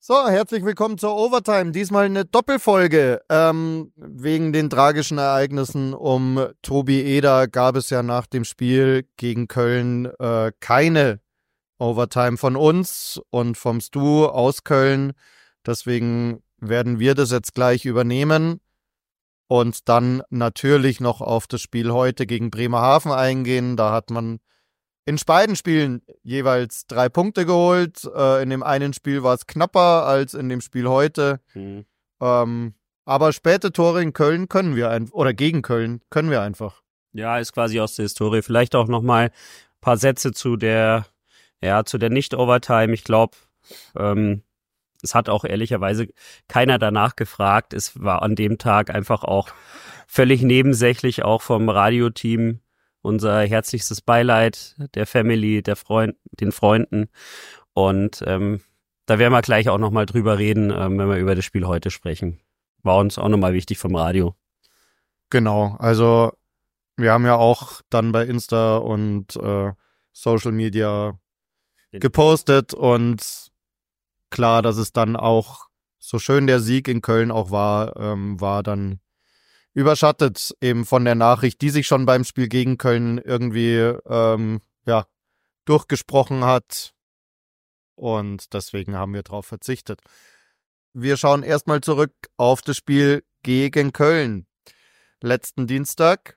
So, herzlich willkommen zur Overtime. Diesmal eine Doppelfolge. Wegen den tragischen Ereignissen um Tobi Eder gab es ja nach dem Spiel gegen Köln keine Overtime von uns und vom Stu aus Köln. Deswegen werden wir das jetzt gleich übernehmen und dann natürlich noch auf das Spiel heute gegen Bremerhaven eingehen. Da hat man in beiden Spielen jeweils 3 Punkte geholt. In dem einen Spiel war es knapper als in dem Spiel heute. Aber späte Tore in Köln können wir oder gegen Köln können wir einfach. Ja, ist quasi aus der Historie. Vielleicht auch nochmal ein paar Sätze zu der Nicht-Overtime. Ich glaube, es hat auch ehrlicherweise keiner danach gefragt. Es war an dem Tag einfach auch völlig nebensächlich, auch vom Radioteam. Unser herzlichstes Beileid der Family, den Freunden. Und da werden wir gleich auch nochmal drüber reden, wenn wir über das Spiel heute sprechen. War uns auch nochmal wichtig vom Radio. Genau, also wir haben ja auch dann bei Insta und Social Media gepostet und klar, dass es dann auch, so schön der Sieg in Köln auch war, war dann überschattet eben von der Nachricht, die sich schon beim Spiel gegen Köln irgendwie durchgesprochen hat. Und deswegen haben wir darauf verzichtet. Wir schauen erstmal zurück auf das Spiel gegen Köln. Letzten Dienstag.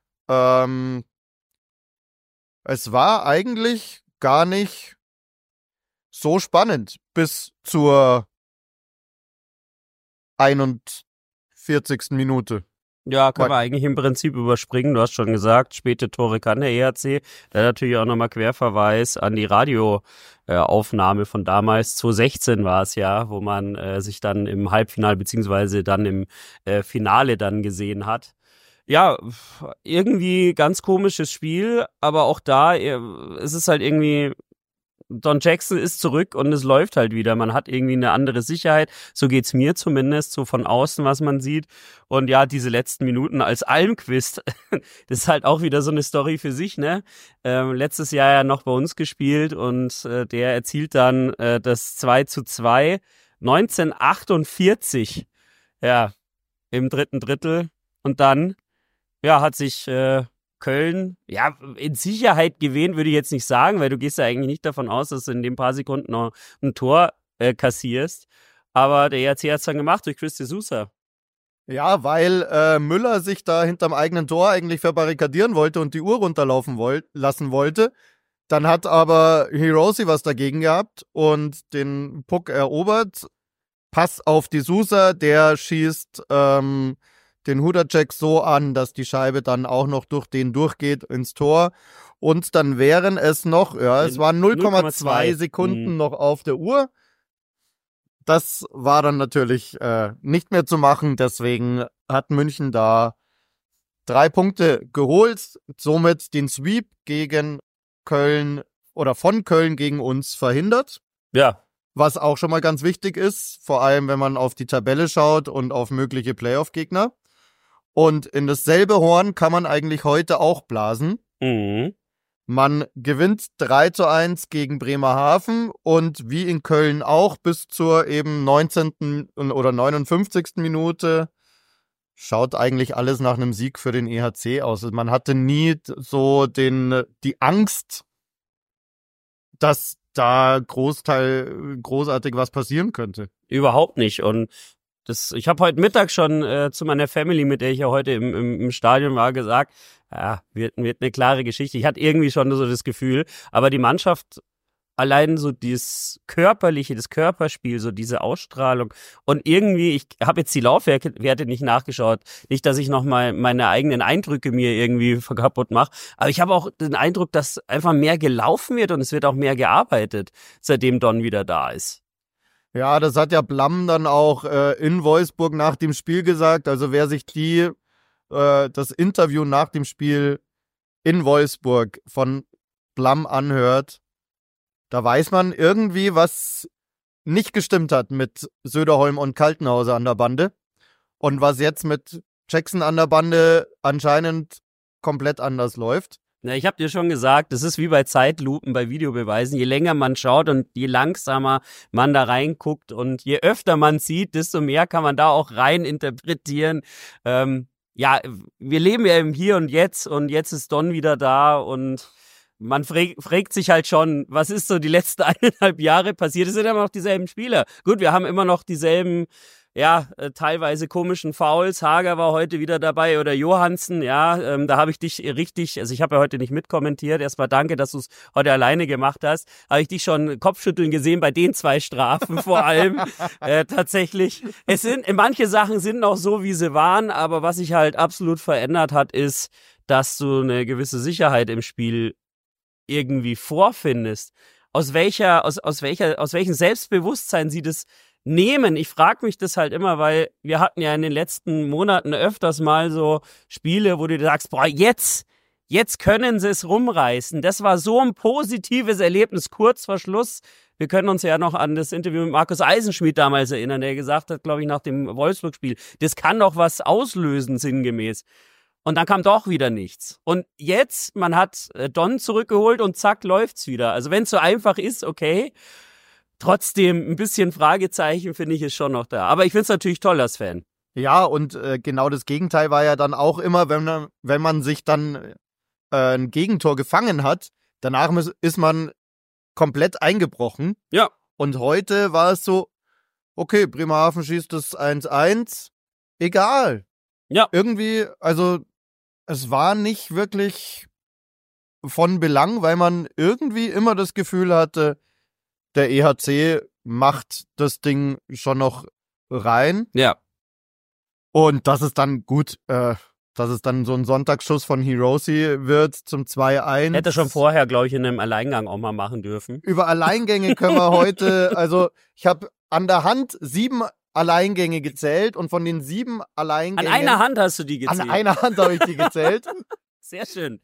Es war eigentlich gar nicht so spannend bis zur 41. Minute. Ja, können wir eigentlich im Prinzip überspringen. Du hast schon gesagt, späte Tore kann der EHC. Da natürlich auch nochmal Querverweis an die Radioaufnahme von damals. 2016 war es ja, wo man sich dann im Halbfinale beziehungsweise dann im Finale dann gesehen hat. Ja, irgendwie ganz komisches Spiel, aber auch da, es ist halt irgendwie, Don Jackson ist zurück und es läuft halt wieder. Man hat irgendwie eine andere Sicherheit. So geht's mir zumindest, so von außen, was man sieht. Und ja, diese letzten Minuten als Almqvist, das ist halt auch wieder so eine Story für sich, ne? Letztes Jahr ja noch bei uns gespielt und der erzielt dann das 2:2, 1948, ja, im dritten Drittel. Und dann, ja, hat sich Köln, ja, in Sicherheit gewähnt, würde ich jetzt nicht sagen, weil du gehst ja eigentlich nicht davon aus, dass du in den paar Sekunden noch ein Tor kassierst. Aber der EHC hat es dann gemacht durch Chris de Sousa. Ja, weil Müller sich da hinterm eigenen Tor eigentlich verbarrikadieren wollte und die Uhr runterlaufen lassen wollte. Dann hat aber Hirose was dagegen gehabt und den Puck erobert. Pass auf de Sousa, der schießt den Hudacek so an, dass die Scheibe dann auch noch durch den durchgeht ins Tor. Und dann wären es noch, es waren 0,2 Sekunden noch auf der Uhr. Das war dann natürlich nicht mehr zu machen. Deswegen hat München da 3 Punkte geholt. Somit den Sweep gegen Köln oder von Köln gegen uns verhindert. Ja. Was auch schon mal ganz wichtig ist, vor allem wenn man auf die Tabelle schaut und auf mögliche Playoff-Gegner. Und in dasselbe Horn kann man eigentlich heute auch blasen. Mhm. Man gewinnt 3:1 gegen Bremerhaven und wie in Köln auch bis zur eben 19. oder 59. Minute schaut eigentlich alles nach einem Sieg für den EHC aus. Man hatte nie so die Angst, dass da großartig was passieren könnte. Überhaupt nicht. Und ich habe heute Mittag schon zu meiner Family, mit der ich ja heute im Stadion war, gesagt, ja, wird eine klare Geschichte. Ich hatte irgendwie schon so das Gefühl, aber die Mannschaft, allein so dieses Körperliche, das Körperspiel, so diese Ausstrahlung und irgendwie, ich habe jetzt die Laufwerte nicht nachgeschaut, nicht, dass ich nochmal meine eigenen Eindrücke mir irgendwie kaputt mache, aber ich habe auch den Eindruck, dass einfach mehr gelaufen wird und es wird auch mehr gearbeitet, seitdem Don wieder da ist. Ja, das hat ja Blamm dann auch in Wolfsburg nach dem Spiel gesagt. Also wer sich das Interview nach dem Spiel in Wolfsburg von Blamm anhört, da weiß man irgendwie, was nicht gestimmt hat mit Söderholm und Kaltenhauser an der Bande. Und was jetzt mit Jackson an der Bande anscheinend komplett anders läuft. Na, ich habe dir schon gesagt, das ist wie bei Zeitlupen, bei Videobeweisen. Je länger man schaut und je langsamer man da reinguckt und je öfter man sieht, desto mehr kann man da auch rein interpretieren. Ja, wir leben ja im Hier und jetzt ist Don wieder da und man fragt sich halt schon, was ist so die letzten 1,5 Jahre passiert? Es sind immer noch dieselben Spieler. Gut, wir haben immer noch dieselben, ja, teilweise komischen Fouls. Hager war heute wieder dabei oder Johansen, ja, da habe ich dich richtig, also ich habe ja heute nicht mitkommentiert, erstmal danke, dass du es heute alleine gemacht hast, habe ich dich schon Kopfschütteln gesehen bei den 2 Strafen vor allem, tatsächlich. Manche Sachen sind noch so, wie sie waren, aber was sich halt absolut verändert hat, ist, dass du eine gewisse Sicherheit im Spiel irgendwie vorfindest. Aus welchem Selbstbewusstsein sie das nehmen. Ich frage mich das halt immer, weil wir hatten ja in den letzten Monaten öfters mal so Spiele, wo du dir sagst, boah, jetzt können sie es rumreißen. Das war so ein positives Erlebnis kurz vor Schluss. Wir können uns ja noch an das Interview mit Markus Eisenschmidt damals erinnern, der gesagt hat, glaube ich, nach dem Wolfsburg-Spiel, das kann doch was auslösen, sinngemäß. Und dann kam doch wieder nichts. Und jetzt, man hat Don zurückgeholt und zack, läuft's wieder. Also wenn es so einfach ist, okay. Trotzdem ein bisschen Fragezeichen, finde ich, ist schon noch da. Aber ich finde es natürlich toll als Fan. Ja, und genau das Gegenteil war ja dann auch immer, wenn man sich dann ein Gegentor gefangen hat, danach ist man komplett eingebrochen. Ja. Und heute war es so, okay, Bremerhaven schießt das 1-1, egal. Ja. Irgendwie, also es war nicht wirklich von Belang, weil man irgendwie immer das Gefühl hatte, der EHC macht das Ding schon noch rein. Ja. Und dass es dann gut, dass es dann so ein Sonntagsschuss von Hiroshi wird zum 2-1. Hätte schon vorher, glaube ich, in einem Alleingang auch mal machen dürfen. Über Alleingänge können wir heute, also ich habe an der Hand 7 Alleingänge gezählt und von den 7 Alleingängen... An einer Hand hast du die gezählt? An einer Hand habe ich die gezählt. Sehr schön.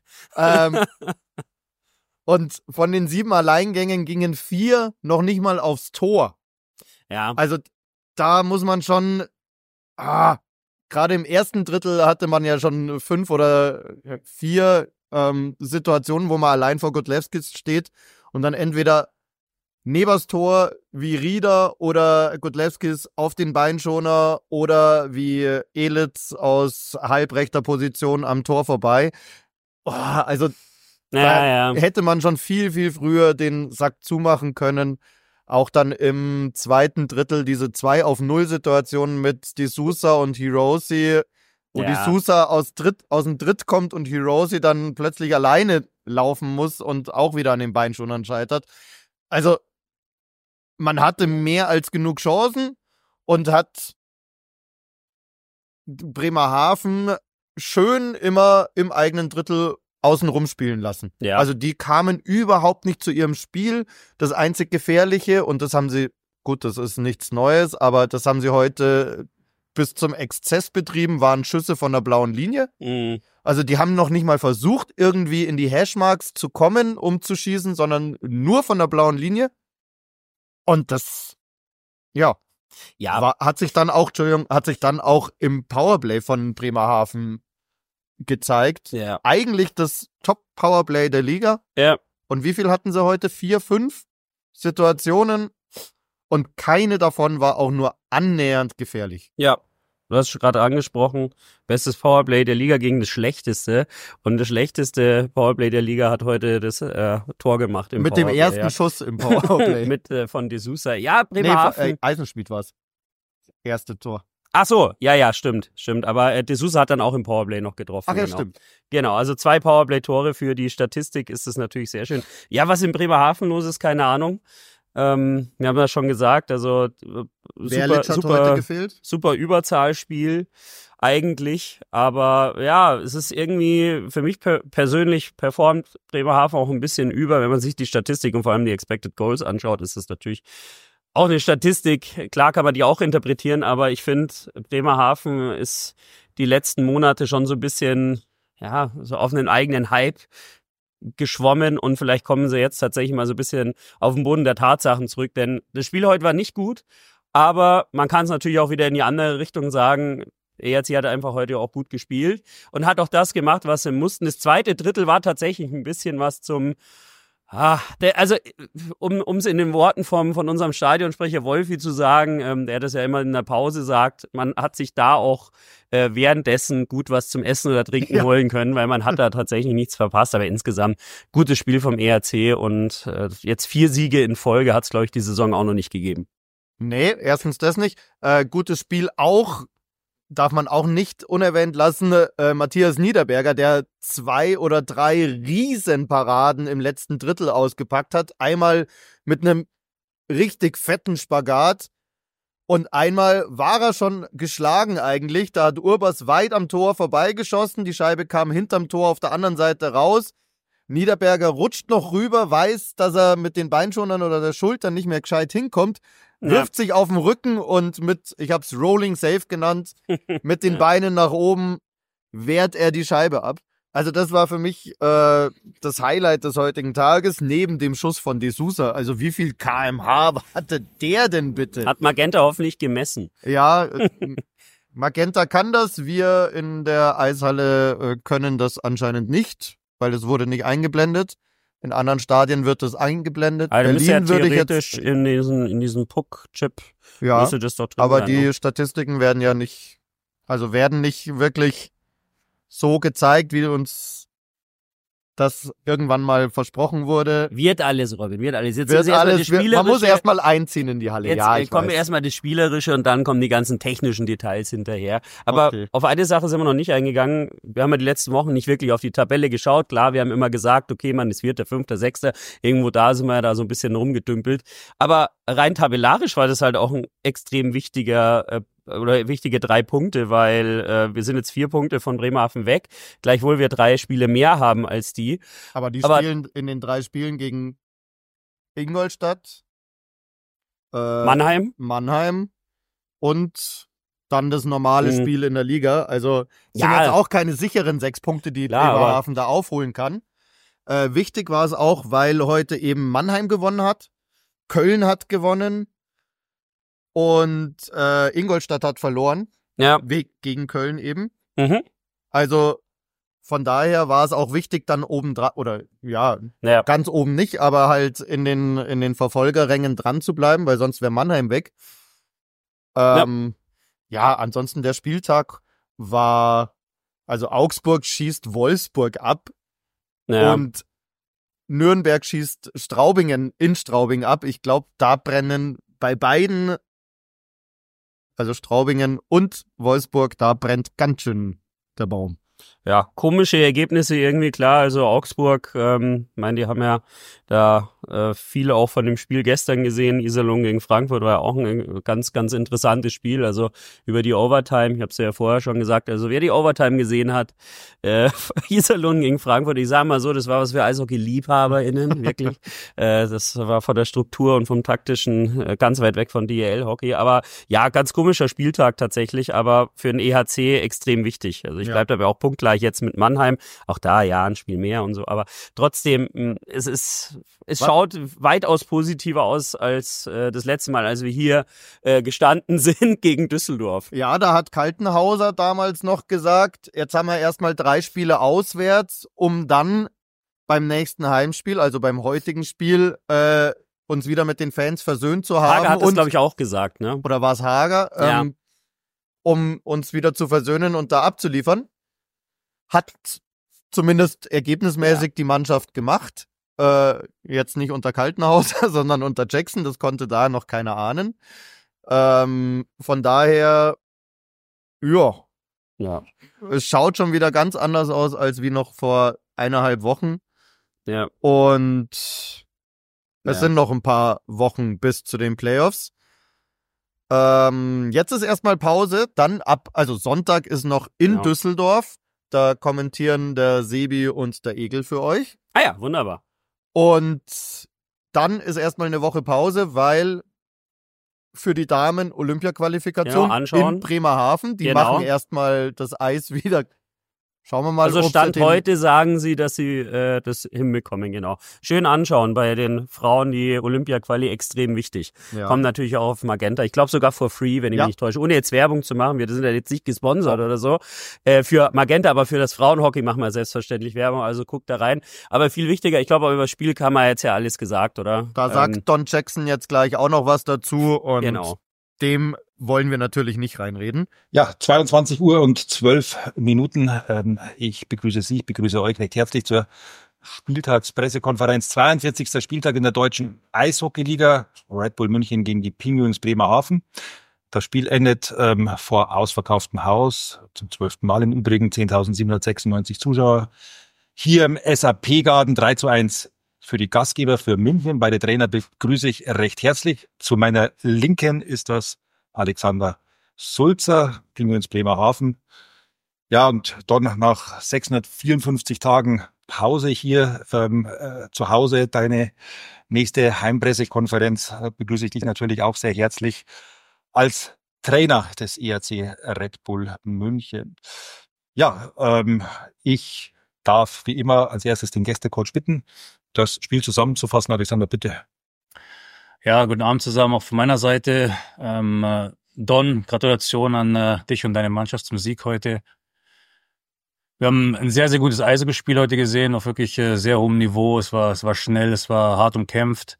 Und von den 7 Alleingängen gingen 4 noch nicht mal aufs Tor. Ja. Also da muss man schon, gerade im ersten Drittel hatte man ja schon 5 oder 4 Situationen, wo man allein vor Godlewskis steht und dann entweder neben das Tor wie Rieder oder Godlewskis auf den Beinschoner oder wie Elitz aus halbrechter Position am Tor vorbei. Also da hätte man schon viel, viel früher den Sack zumachen können. Auch dann im zweiten Drittel diese 2-auf-0-Situationen mit De Sousa und Hiroshi, wo De Sousa aus dem Dritt kommt und Hiroshi dann plötzlich alleine laufen muss und auch wieder an den Beinschonern scheitert. Also man hatte mehr als genug Chancen und hat Bremerhaven schön immer im eigenen Drittel außen rumspielen lassen. Ja. Also die kamen überhaupt nicht zu ihrem Spiel. Das einzig Gefährliche, und das haben sie, gut, das ist nichts Neues, aber das haben sie heute bis zum Exzess betrieben, waren Schüsse von der blauen Linie. Mhm. Also die haben noch nicht mal versucht, irgendwie in die Hashmarks zu kommen, um zu schießen, sondern nur von der blauen Linie. Und das, hat sich dann auch im Powerplay von Bremerhaven gezeigt. Ja. Eigentlich das Top-Powerplay der Liga. Ja. Und wie viel hatten sie heute? 4, 5 Situationen. Und keine davon war auch nur annähernd gefährlich. Ja. Du hast es gerade angesprochen, bestes Powerplay der Liga gegen das schlechteste. Und das schlechteste Powerplay der Liga hat heute das Tor gemacht im Powerplay. Mit dem ersten Schuss im Powerplay. Mit von De Sousa. Ja, Bremerhaven. Eisenschmied war es. Erste Tor. Ach so, ja, stimmt. Aber De Sousa hat dann auch im Powerplay noch getroffen. Ach ja, genau. Stimmt. Genau, also 2 Powerplay-Tore für die Statistik ist das natürlich sehr schön. Ja, was in Bremerhaven los ist, keine Ahnung. Wir haben das schon gesagt, also super Überzahlspiel eigentlich, aber ja, es ist irgendwie für mich persönlich performt Bremerhaven auch ein bisschen über, wenn man sich die Statistik und vor allem die Expected Goals anschaut, ist das natürlich auch eine Statistik, klar kann man die auch interpretieren, aber ich finde, Bremerhaven ist die letzten Monate schon so ein bisschen, so auf einen eigenen Hype geschwommen und vielleicht kommen sie jetzt tatsächlich mal so ein bisschen auf den Boden der Tatsachen zurück, denn das Spiel heute war nicht gut, aber man kann es natürlich auch wieder in die andere Richtung sagen, ERC hat einfach heute auch gut gespielt und hat auch das gemacht, was sie mussten. Das zweite Drittel war tatsächlich ein bisschen was zum um es in den Worten von unserem Stadionsprecher Wolfi zu sagen, der das ja immer in der Pause sagt, man hat sich da auch währenddessen gut was zum Essen oder Trinken holen können, weil man hat da tatsächlich nichts verpasst. Aber insgesamt gutes Spiel vom ERC und jetzt 4 Siege in Folge hat es, glaube ich, die Saison auch noch nicht gegeben. Nee, erstens das nicht. Gutes Spiel auch, darf man auch nicht unerwähnt lassen, Matthias Niederberger, der 2 oder 3 Riesenparaden im letzten Drittel ausgepackt hat. Einmal mit einem richtig fetten Spagat und einmal war er schon geschlagen eigentlich. Da hat Urbas weit am Tor vorbeigeschossen, die Scheibe kam hinterm Tor auf der anderen Seite raus. Niederberger rutscht noch rüber, weiß, dass er mit den Beinschonern oder der Schulter nicht mehr gescheit hinkommt, wirft sich auf den Rücken und ich hab's Rolling Safe genannt, mit den Beinen nach oben wehrt er die Scheibe ab. Also das war für mich das Highlight des heutigen Tages, neben dem Schuss von De Sousa. Also wie viel kmh hatte der denn bitte? Hat Magenta hoffentlich gemessen. Ja, Magenta kann das, wir in der Eishalle können das anscheinend nicht, weil es wurde nicht eingeblendet. In anderen Stadien wird das eingeblendet. Also Berlin ja würde ich theoretisch jetzt in diesen Puck-Chip müsste das doch drin aber sein, die ne? Statistiken werden ja nicht, also werden nicht wirklich so gezeigt, wie uns das irgendwann mal versprochen wurde. Wird alles, Robin, wird alles. Jetzt Wird ist alles, das man muss erstmal einziehen in die Halle. Jetzt Ja, ich kommen weiß. erstmal das Spielerische und dann kommen die ganzen technischen Details hinterher. Aber Okay. auf eine Sache sind wir noch nicht eingegangen. Wir haben ja die letzten Wochen nicht wirklich auf die Tabelle geschaut. Klar, wir haben immer gesagt, okay, man, es wird der 5., 6. Irgendwo da sind wir da so ein bisschen rumgedümpelt. Aber rein tabellarisch war das halt auch ein extrem wichtige 3 Punkte, weil wir sind jetzt 4 Punkte von Bremerhaven weg, gleichwohl wir 3 Spiele mehr haben als die. Aber die spielen in den 3 Spielen gegen Ingolstadt, Mannheim und dann das normale Spiel in der Liga. Also sind jetzt auch keine sicheren 6 Punkte, die Bremerhaven da aufholen kann. Wichtig war es auch, weil heute eben Mannheim gewonnen hat, Köln hat gewonnen und Ingolstadt hat verloren. Ja. Gegen Köln eben. Mhm. Also von daher war es auch wichtig, dann oben dran, oder ganz oben nicht, aber halt in den Verfolgerrängen dran zu bleiben, weil sonst wäre Mannheim weg. Ansonsten der Spieltag war, also Augsburg schießt Wolfsburg ab und Nürnberg schießt Straubingen in Straubing ab. Ich glaube, da brennen bei beiden, also Straubingen und Wolfsburg, da brennt ganz schön der Baum. Ja, komische Ergebnisse irgendwie, klar. Also Augsburg, die haben ja da viele auch von dem Spiel gestern gesehen. Iserlohn gegen Frankfurt war ja auch ein ganz, ganz interessantes Spiel. Also über die Overtime, ich habe es ja vorher schon gesagt, also wer die Overtime gesehen hat, Iserlohn gegen Frankfurt, ich sage mal so, das war was für Eishockey-LiebhaberInnen, wirklich. Das war von der Struktur und vom Taktischen ganz weit weg von DEL-Hockey. Aber ja, ganz komischer Spieltag tatsächlich, aber für den EHC extrem wichtig. Also ich bleibe dabei auch punktgleich jetzt mit Mannheim. Auch da, ja, ein Spiel mehr und so. Aber trotzdem, es schaut weitaus positiver aus als das letzte Mal, als wir hier gestanden sind gegen Düsseldorf. Ja, da hat Kaltenhauser damals noch gesagt, jetzt haben wir erstmal 3 Spiele auswärts, um dann beim nächsten Heimspiel, also beim heutigen Spiel, uns wieder mit den Fans versöhnt zu haben. Hager hat das, glaube ich, auch gesagt, ne? Oder war es Hager? Um uns wieder zu versöhnen und da abzuliefern. Hat zumindest ergebnismäßig die Mannschaft gemacht. Jetzt nicht unter Kaltenhauser, sondern unter Jackson. Das konnte da noch keiner ahnen. Von daher, es schaut schon wieder ganz anders aus als wie noch vor 1,5 Wochen. Ja. Und es sind noch ein paar Wochen bis zu den Playoffs. Jetzt ist erstmal Pause, dann also Sonntag ist noch in Düsseldorf. Da kommentieren der Sebi und der Egel für euch. Ah ja, wunderbar. Und dann ist erstmal eine Woche Pause, weil für die Damen Olympia-Qualifikation in Bremerhaven. Die machen erstmal das Eis wieder Schauen wir mal. Also Stand heute sagen sie, dass sie das hinbekommen, genau. Schön anschauen bei den Frauen, die Olympia-Quali extrem wichtig. Ja. Kommen natürlich auch auf Magenta. Ich glaube sogar for free, wenn ich mich nicht täusche. Ohne jetzt Werbung zu machen. Wir sind ja jetzt nicht gesponsert oder so. Für Magenta, aber für das Frauenhockey machen wir selbstverständlich Werbung. Also guckt da rein. Aber viel wichtiger, ich glaube, über das Spiel kann man jetzt ja alles gesagt, oder? Da sagt Don Jackson jetzt gleich auch noch was dazu. Und dem wollen wir natürlich nicht reinreden. Ja, 22 Uhr und 12 Minuten. Ich begrüße Sie, ich begrüße euch recht herzlich zur Spieltagspressekonferenz. 42. Spieltag in der deutschen Eishockeyliga. Red Bull München gegen die Penguins Bremerhaven. Das Spiel endet vor ausverkauftem Haus. Zum 12. Mal im Übrigen 10.796 Zuschauer. Hier im SAP-Garten 3:1 für die Gastgeber, für München. Beide Trainer begrüße ich recht herzlich. Zu meiner Linken ist das Alexander Sulzer, Penguins Bremerhaven. Ja, und dann nach 654 Tagen Pause hier zu Hause, deine nächste Heimpressekonferenz, begrüße ich dich natürlich auch sehr herzlich als Trainer des ERC Red Bull München. Ja, ich darf wie immer als erstes den Gästecoach bitten, das Spiel zusammenzufassen. Alexander, bitte. Ja, guten Abend zusammen, auch von meiner Seite. Don, Gratulation an dich und deine Mannschaft zum Sieg heute. Wir haben ein sehr, sehr gutes Eishockeyspiel heute gesehen, auf wirklich sehr hohem Niveau. Es war schnell, es war hart umkämpft.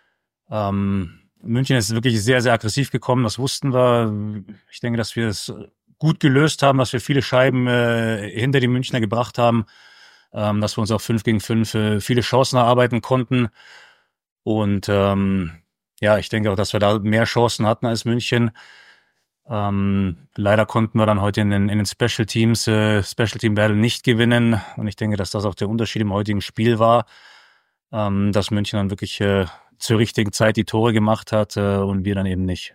München ist wirklich sehr, sehr aggressiv gekommen, das wussten wir. Ich denke, dass wir es gut gelöst haben, dass wir viele Scheiben hinter die Münchner gebracht haben, dass wir uns auch 5 gegen 5 viele Chancen erarbeiten konnten. Und ich denke auch, dass wir da mehr Chancen hatten als München. Leider konnten wir dann heute in den Special Teams, Special Team Battle nicht gewinnen. Und ich denke, dass das auch der Unterschied im heutigen Spiel war, dass München dann wirklich zur richtigen Zeit die Tore gemacht hat und wir dann eben nicht.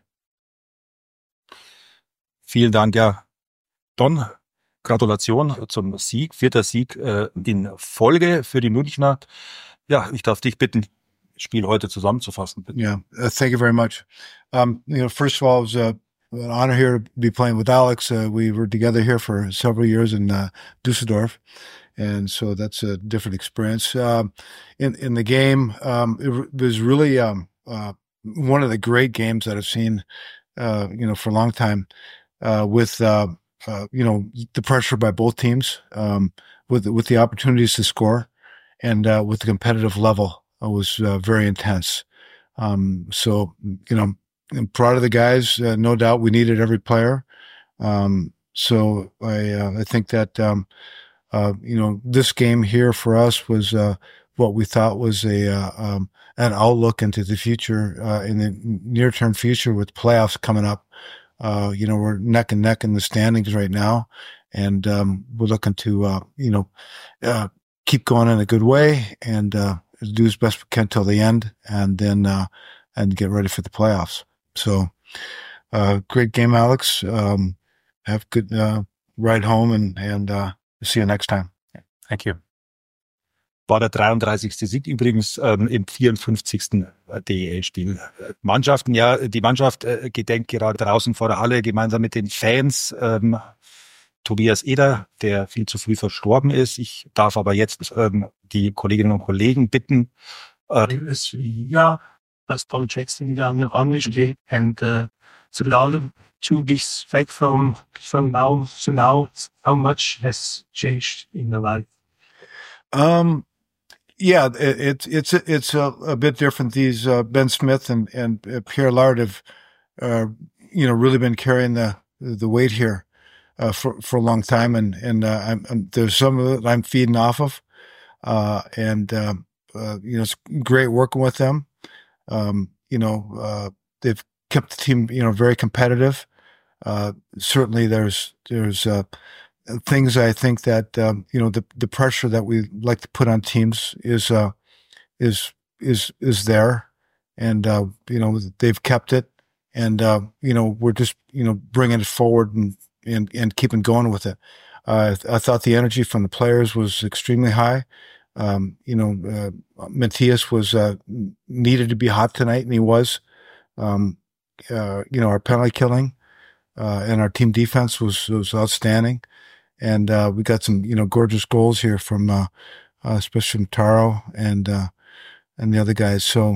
Vielen Dank, ja. Don, Gratulation zum Sieg, 4. Sieg in Folge für die Münchner. Ja, ich darf dich bitten, Spiel heute zusammenzufassen. Bitte. Yeah, thank you very much. First of all, it was an honor here to be playing with Alex. We were together here for several years in Düsseldorf, and so that's a different experience. In the game, it was really one of the great games that I've seen, for a long time. With the pressure by both teams, with the opportunities to score, and with the competitive level. Was very intense. I'm proud of the guys. No doubt we needed every player. So I think that, this game here for us was what we thought was an outlook into the future, in the near-term future with playoffs coming up. We're neck and neck in the standings right now, and we're looking to, keep going in a good way and do as best we can till the end, and then and get ready for the playoffs. So, great game, Alex. Have a good ride home, and see you next time. Thank you. War der 33. Sieg übrigens im 54. DEL-Spiel. Mannschaften, die Mannschaft gedenkt gerade draußen vor der Halle gemeinsam mit den Fans. Tobias Eder, der viel zu früh verstorben ist. Ich darf aber jetzt die Kolleginnen und Kollegen bitten. Ja, das Don Jackson down honestly and so now 2 weeks back from now to now, how much has changed in your life? Yeah, it's a bit different. These Ben Smith and Pierre Lard have really been carrying the weight here. For a long time, and there's some of it I'm feeding off of, it's great working with them. They've kept the team, very competitive. Certainly there's things I think that, the pressure that we like to put on teams is there, and, they've kept it, and, we're just, bringing it forward and keeping going with it. I thought the energy from the players was extremely high. Matthias was needed to be hot tonight, and he was. Our penalty killing and our team defense was outstanding. And we got some, gorgeous goals here from, especially from Taro and the other guys. So,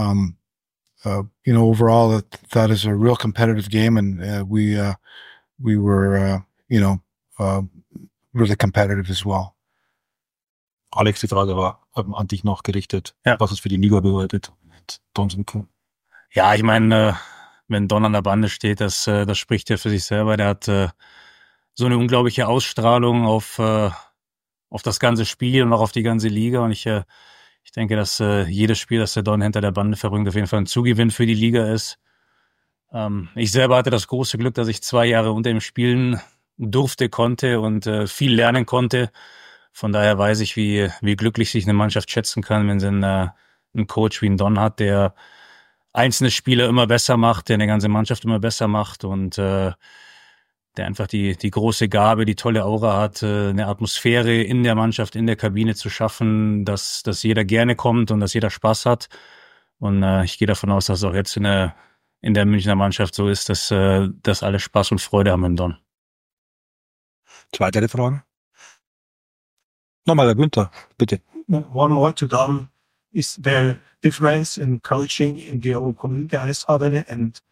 overall, that is a real competitive game, and we were, really competitive as well. Alex, die Frage war an dich noch gerichtet, Ja. was es für die Liga bedeutet. Mit Donson Co. Ja, ich meine, wenn Don an der Bande steht, das spricht ja für sich selber. Der hat so eine unglaubliche Ausstrahlung auf das ganze Spiel und auch auf die ganze Liga. Und ich denke, dass jedes Spiel, das der Don hinter der Bande verbringt, auf jeden Fall ein Zugewinn für die Liga ist. Ich selber hatte das große Glück, dass ich 2 Jahre unter ihm spielen konnte und viel lernen konnte. Von daher weiß ich, wie glücklich sich eine Mannschaft schätzen kann, wenn sie einen Coach wie einen Don hat, der einzelne Spieler immer besser macht, der eine ganze Mannschaft immer besser macht und der einfach die große Gabe, die tolle Aura hat, eine Atmosphäre in der Mannschaft, in der Kabine zu schaffen, dass jeder gerne kommt und dass jeder Spaß hat. Und ich gehe davon aus, dass es auch jetzt in der Münchner Mannschaft so ist, dass alle Spaß und Freude haben mit Don. Weitere Fragen? Nochmal, Herr Günther, bitte. One more to Don. Is there difference in coaching in the old community Eishalle and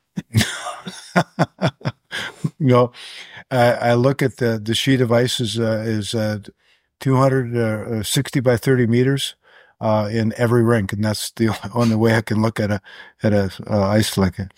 I look at the sheet of ice is 260 by 30 meters in every rink, and that's the only way I can look at a ice flick.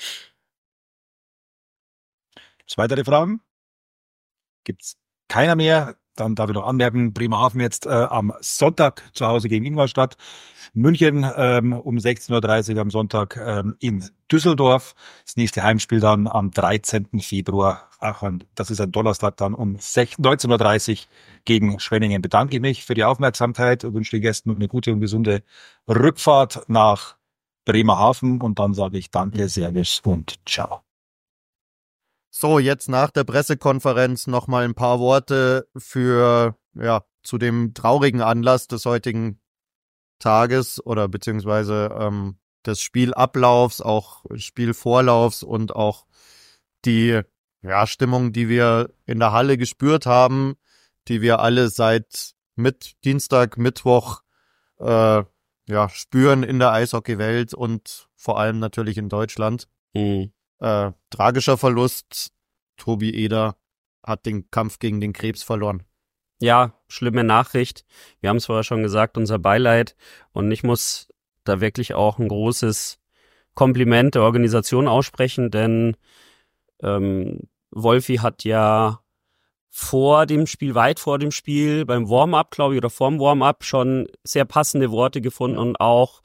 Weitere Fragen? Gibt's keiner mehr? Dann darf ich noch anmerken, Bremerhaven jetzt am Sonntag zu Hause gegen Ingolstadt. München um 16:30 Uhr am Sonntag in Düsseldorf. Das nächste Heimspiel dann am 13. Februar. Das ist ein Donnerstag dann um 19:30 Uhr gegen Schwenningen. Bedanke ich mich für die Aufmerksamkeit und wünsche den Gästen eine gute und gesunde Rückfahrt nach Bremerhaven. Und dann sage ich Danke, Servus und Ciao. So, jetzt nach der Pressekonferenz nochmal ein paar Worte zu dem traurigen Anlass des heutigen Tages oder beziehungsweise des Spielablaufs, auch Spielvorlaufs und auch die Stimmung, die wir in der Halle gespürt haben, die wir alle seit Dienstag, Mittwoch spüren in der Eishockeywelt und vor allem natürlich in Deutschland. Mhm. Tragischer Verlust. Tobi Eder hat den Kampf gegen den Krebs verloren. Ja, schlimme Nachricht. Wir haben es vorher schon gesagt, unser Beileid. Und ich muss da wirklich auch ein großes Kompliment der Organisation aussprechen, denn Wolfi hat ja weit vor dem Spiel, beim Warm-up, glaube ich, oder vorm Warm-up schon sehr passende Worte gefunden und auch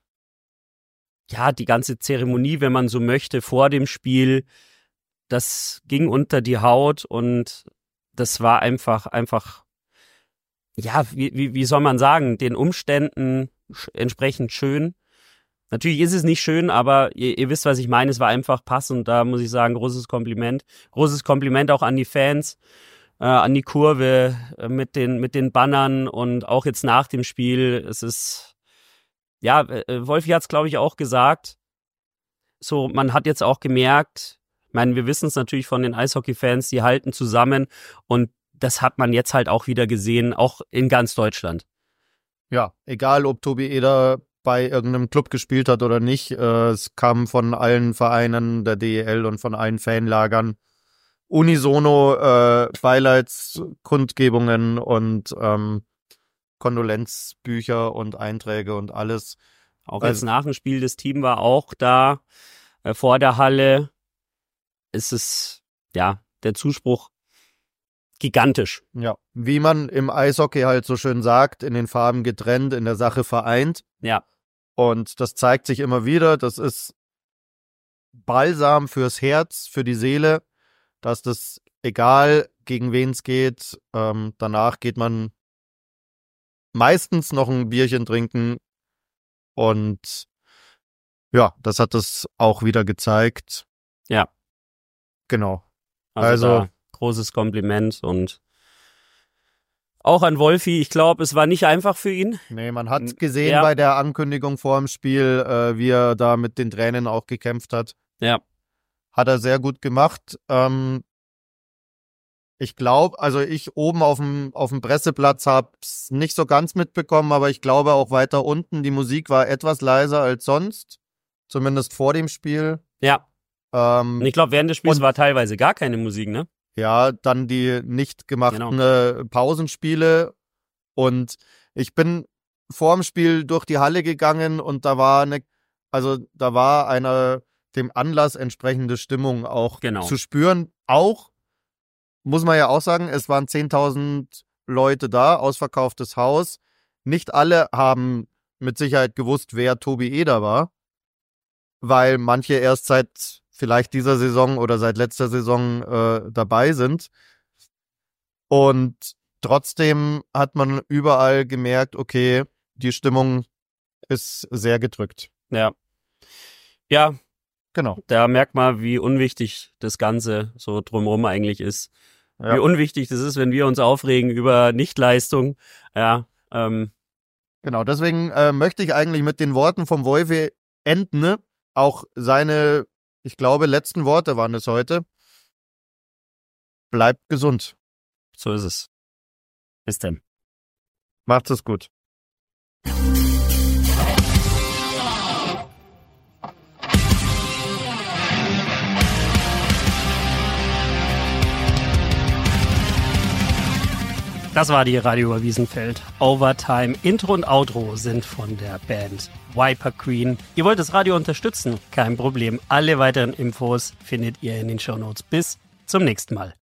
die ganze Zeremonie, wenn man so möchte, vor dem Spiel, das ging unter die Haut und das war einfach, wie soll man sagen, den Umständen entsprechend schön. Natürlich ist es nicht schön, aber ihr wisst, was ich meine, es war einfach passend. Da muss ich sagen, großes Kompliment. Großes Kompliment auch an die Fans, an die Kurve mit den Bannern und auch jetzt nach dem Spiel. Es ist Wolfi hat es, glaube ich, auch gesagt. So, man hat jetzt auch gemerkt, ich meine, wir wissen es natürlich von den Eishockey-Fans, die halten zusammen und das hat man jetzt halt auch wieder gesehen, auch in ganz Deutschland. Ja, egal ob Tobi Eder bei irgendeinem Club gespielt hat oder nicht, es kam von allen Vereinen der DEL und von allen Fanlagern unisono Beileidskundgebungen und Kondolenzbücher und Einträge und alles. Auch jetzt nach dem Spiel, das Team war auch da vor der Halle. Es ist, der Zuspruch gigantisch. Ja, wie man im Eishockey halt so schön sagt, in den Farben getrennt, in der Sache vereint. Ja. Und das zeigt sich immer wieder. Das ist Balsam fürs Herz, für die Seele, dass das, egal gegen wen es geht, danach geht man meistens noch ein Bierchen trinken und das hat es auch wieder gezeigt. Ja. Genau. Also großes Kompliment und auch an Wolfi. Ich glaube, es war nicht einfach für ihn. Nee, man hat gesehen bei der Ankündigung vor dem Spiel, wie er da mit den Tränen auch gekämpft hat. Ja. Hat er sehr gut gemacht. ich glaube, also ich oben auf dem Presseplatz hab's nicht so ganz mitbekommen, aber ich glaube auch weiter unten, die Musik war etwas leiser als sonst, zumindest vor dem Spiel. Ja. Und ich glaube, während des Spiels und- war teilweise gar keine Musik, ne? Ja, dann die nicht gemachten Pausenspiele. Und ich bin vor dem Spiel durch die Halle gegangen und da war eine dem Anlass entsprechende Stimmung auch zu spüren. Auch, muss man ja auch sagen, es waren 10.000 Leute da, ausverkauftes Haus. Nicht alle haben mit Sicherheit gewusst, wer Tobi Eder war, weil manche erst seit vielleicht dieser Saison oder seit letzter Saison dabei sind. Und trotzdem hat man überall gemerkt, okay, die Stimmung ist sehr gedrückt. Ja. Ja, genau. Da merkt man, wie unwichtig das Ganze so drumherum eigentlich ist. Ja. Wie unwichtig das ist, wenn wir uns aufregen über Nichtleistung. Ja, Genau, deswegen möchte ich eigentlich mit den Worten vom Wolfi enden. Ne? Auch seine, ich glaube, letzten Worte waren es heute. Bleibt gesund. So ist es. Bis denn. Macht's es gut. Das war die Radio Wiesenfeld Overtime. Intro und Outro sind von der Band Viper Queen. Ihr wollt das Radio unterstützen? Kein Problem. Alle weiteren Infos findet ihr in den Shownotes. Bis zum nächsten Mal.